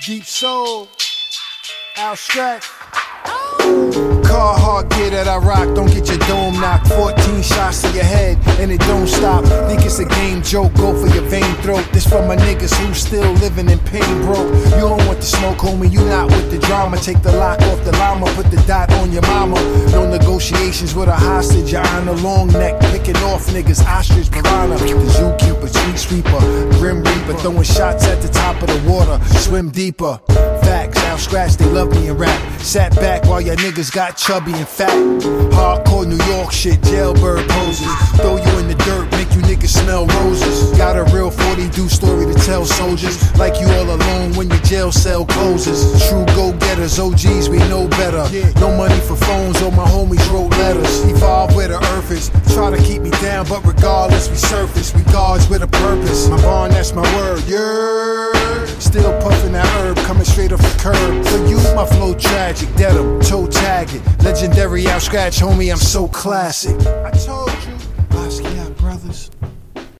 Deep Soul, Al Strat. Carhartt gear that I rock, don't get your dome knocked. 14 shots to your head, and it don't stop. Think it's a game joke, go for your vein throat. This for my niggas who still living in pain, broke. You don't want the smoke, homie, you not with the drama. Take the lock off the llama, put the dot on your mama. No negotiations with a hostage, you're on a long neck. Picking off niggas, ostrich, piranha. The zookeeper, street sweeper, grim reaper. Throwing shots at the top of the water, swim deeper. Facts, Al Scratch, they love me and rap. Sat back while your niggas got chubby and fat. Hardcore New York shit, jailbird poses. Throw you in the dirt, make you niggas smell roses. Got a real 40-do story to tell soldiers. Like you all alone when your jail cell closes. True go-getters, OGs, we know better. No money for phones, all my homies wrote letters. Evolve where the earth is. Try to keep me down, but regardless, we surface. We guards with a purpose. My bond, that's my word, yeah. Still puffin' that herb, coming straight off the curb. For you, my flow tragic, dead 'em, toe tagging. Legendary Al Scratch, homie, I'm so classic. I told you, Basquiat Brothers.